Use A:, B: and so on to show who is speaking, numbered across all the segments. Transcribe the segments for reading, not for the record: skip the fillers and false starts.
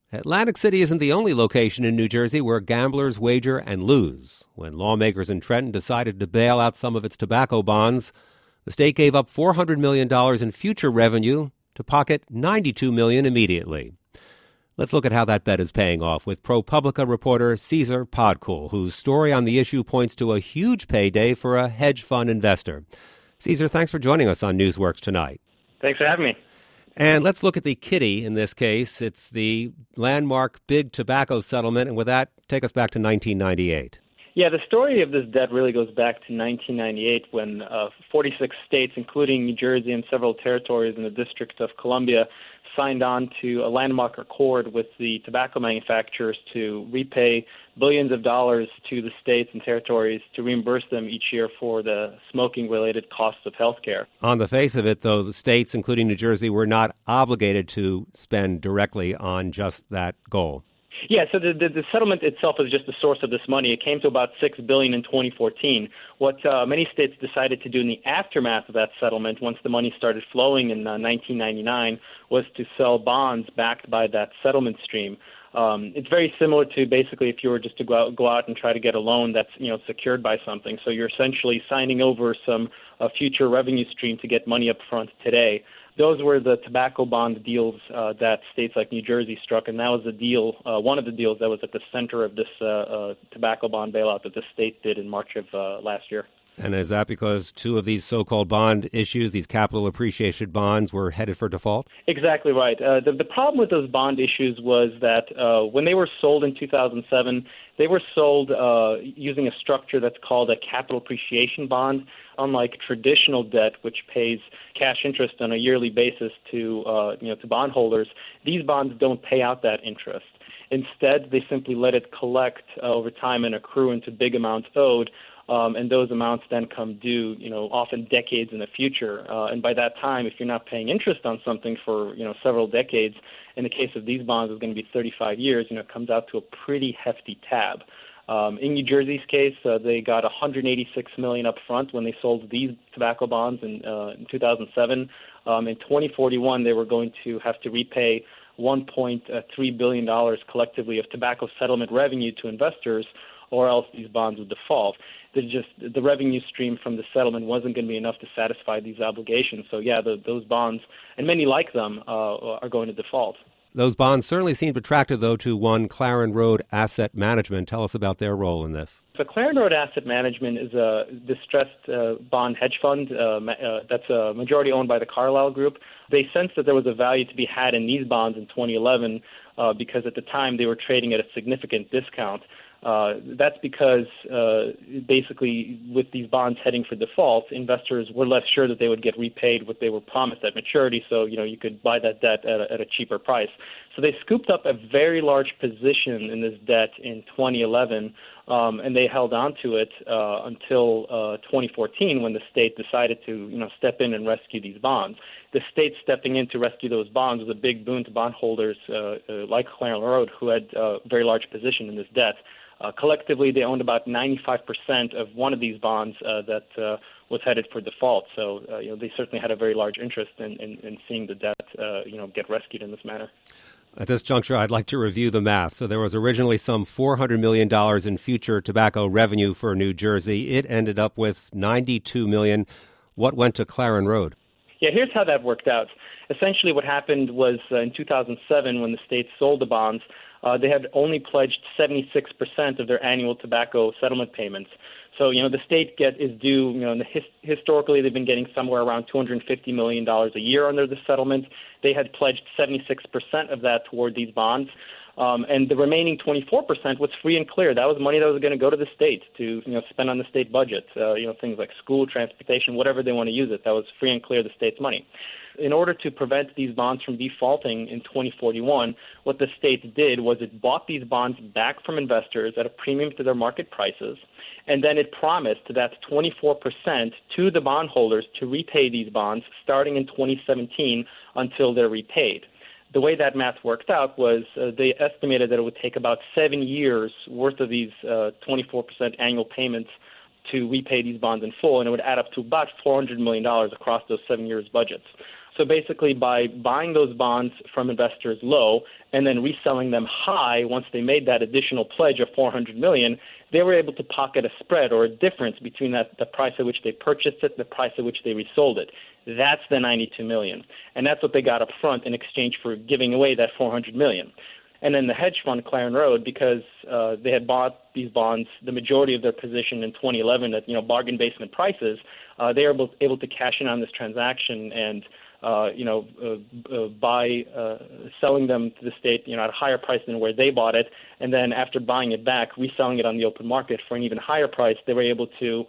A: Atlantic City isn't the only location in New Jersey where gamblers wager and lose. When lawmakers in Trenton decided to bail out some of its tobacco bonds, the state gave up $400 million in future revenue to pocket $92 million immediately. Let's look at how that bet is paying off with ProPublica reporter Caesar Podcool, whose story on the issue points to a huge payday for a hedge fund investor. Caesar, thanks for joining us on Newsworks tonight.
B: Thanks for having me.
A: And let's look at the kitty in this case. It's the landmark big tobacco settlement. And with that, take us back to 1998.
B: Yeah, the story of this debt really goes back to 1998 when 46 states, including New Jersey and several territories in the District of Columbia, signed on to a landmark accord with the tobacco manufacturers to repay billions of dollars to the states and territories to reimburse them each year for the smoking-related costs of health care.
A: On the face of it, though, the states, including New Jersey, were not obligated to spend directly on just that goal.
B: Yeah, so the settlement itself is just the source of this money. It came to about $6 billion in 2014. What many states decided to do in the aftermath of that settlement, once the money started flowing in 1999, was to sell bonds backed by that settlement stream. It's very similar to basically if you were just to go out and try to get a loan that's secured by something. So you're essentially signing over some future revenue stream to get money up front today. Those were the tobacco bond deals that states like New Jersey struck, and that was the deal, one of the deals that was at the center of this tobacco bond bailout that the state did in March of last year.
A: And is that because two of these so-called bond issues, these capital appreciation bonds, were headed for default?
B: Exactly right. The problem with those bond issues was that when they were sold in 2007, they were sold using a structure that's called a capital appreciation bond. Unlike traditional debt, which pays cash interest on a yearly basis to bondholders, these bonds don't pay out that interest. Instead, they simply let it collect over time and accrue into big amounts owed. And those amounts then come due, often decades in the future. And by that time, if you're not paying interest on something for, several decades, in the case of these bonds, it's going to be 35 years, it comes out to a pretty hefty tab. In New Jersey's case, they got $186 million up front when they sold these tobacco bonds in 2007. In 2041, they were going to have to repay $1.3 billion collectively of tobacco settlement revenue to investors, or else these bonds would default. The revenue stream from the settlement wasn't going to be enough to satisfy these obligations. So, yeah, those bonds, and many like them, are going to default.
A: Those bonds certainly seemed attractive, though, to one Claren Road Asset Management. Tell us about their role in this.
B: So Claren Road Asset Management is a distressed bond hedge fund that's majority owned by the Carlyle Group. They sensed that there was a value to be had in these bonds in 2011 because at the time they were trading at a significant discount. That's because basically with these bonds heading for default, investors were less sure that they would get repaid what they were promised at maturity, so you could buy that debt at a cheaper price. So they scooped up a very large position in this debt in 2011, and they held on to it until 2014 when the state decided to step in and rescue these bonds. The state stepping in to rescue those bonds was a big boon to bondholders like Claren Road, who had a very large position in this debt. Collectively, they owned about 95% of one of these bonds that was headed for default. So, they certainly had a very large interest in seeing the debt, get rescued in this manner.
A: At this juncture, I'd like to review the math. So there was originally some $400 million in future tobacco revenue for New Jersey. It ended up with $92 million. What went to Claren Road?
B: Yeah, here's how that worked out. Essentially what happened was in 2007 when the state sold the bonds, they had only pledged 76% of their annual tobacco settlement payments. So, the state is due, historically they've been getting somewhere around $250 million a year under the settlement. They had pledged 76% of that toward these bonds. And the remaining 24% was free and clear. That was money that was going to go to the state to, spend on the state budget, things like school, transportation, whatever they want to use it. That was free and clear the state's money. In order to prevent these bonds from defaulting in 2041, what the state did was it bought these bonds back from investors at a premium to their market prices, and then it promised that 24% to the bondholders to repay these bonds starting in 2017 until they're repaid. The way that math worked out was they estimated that it would take about 7 years worth of these 24% annual payments to repay these bonds in full, and it would add up to about $400 million across those 7 years' budgets. So basically, by buying those bonds from investors low and then reselling them high once they made that additional pledge of $400 million, they were able to pocket a spread or a difference between the price at which they purchased it and the price at which they resold it. That's the $92 million. And that's what they got up front in exchange for giving away that $400 million. And then the hedge fund, Claren Road, because they had bought these bonds, the majority of their position in 2011 at bargain basement prices, they were able to cash in on this transaction and by selling them to the state at a higher price than where they bought it, and then after buying it back, reselling it on the open market for an even higher price, they were able to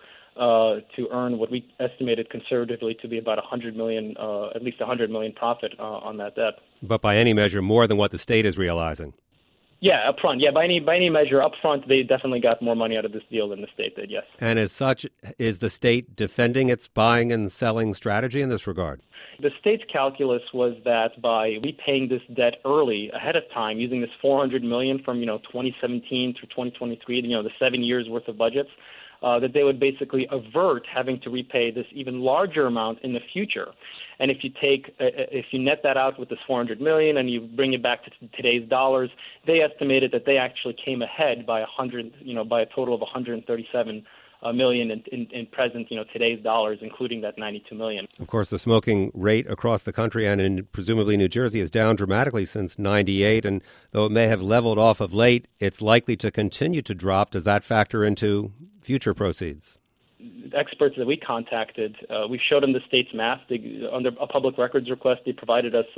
B: earn what we estimated conservatively to be about $100 million, at least $100 million profit on that debt.
A: But by any measure, more than what the state is realizing.
B: Yeah, up front. Yeah, by any measure, up front, they definitely got more money out of this deal than the state did, yes.
A: And as such, is the state defending its buying and selling strategy in this regard?
B: The state's calculus was that by repaying this debt early, ahead of time, using this $400 million from 2017 through 2023, the 7 years worth of budgets, that they would basically avert having to repay this even larger amount in the future. And if you net that out with this $400 million and you bring it back to today's dollars, they estimated that they actually came ahead by by a total of $137 million in present, today's dollars, including that $92 million.
A: Of course, the smoking rate across the country and in presumably New Jersey is down dramatically since '98, and though it may have leveled off of late, it's likely to continue to drop. Does that factor into future proceeds?
B: Experts that we contacted, we showed them the state's math. Under a public records request, they provided us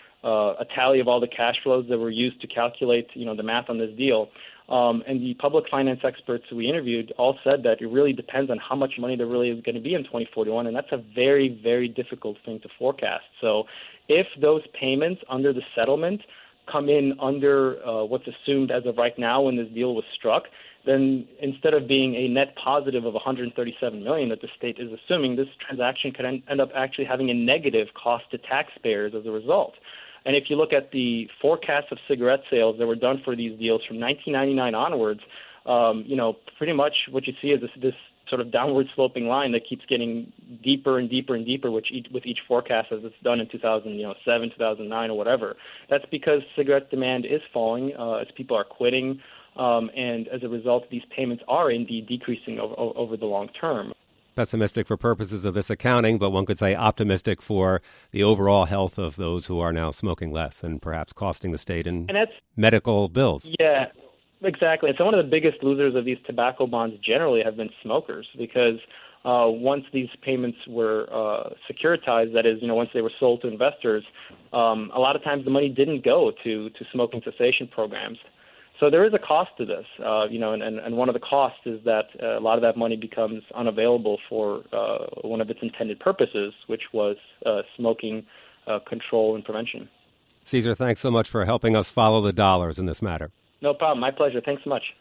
B: a tally of all the cash flows that were used to calculate, the math on this deal. And the public finance experts we interviewed all said that it really depends on how much money there really is going to be in 2041, and that's a very, very difficult thing to forecast. So if those payments under the settlement come in under what's assumed as of right now when this deal was struck, then instead of being a net positive of $137 million that the state is assuming, this transaction could end up actually having a negative cost to taxpayers as a result. And if you look at the forecast of cigarette sales that were done for these deals from 1999 onwards, pretty much what you see is this sort of downward sloping line that keeps getting deeper and deeper and deeper with each forecast as it's done in 2007, 2009, or whatever. That's because cigarette demand is falling as people are quitting, and as a result, these payments are indeed decreasing over the long term.
A: Pessimistic for purposes of this accounting, but one could say optimistic for the overall health of those who are now smoking less and perhaps costing the state in medical bills.
B: Yeah, exactly. And so one of the biggest losers of these tobacco bonds generally have been smokers because once these payments were securitized, that is, once they were sold to investors, a lot of times the money didn't go to smoking cessation programs. So there is a cost to this, and one of the costs is that a lot of that money becomes unavailable for one of its intended purposes, which was smoking control and prevention.
A: Cesar, thanks so much for helping us follow the dollars in this matter.
B: No problem. My pleasure. Thanks so much.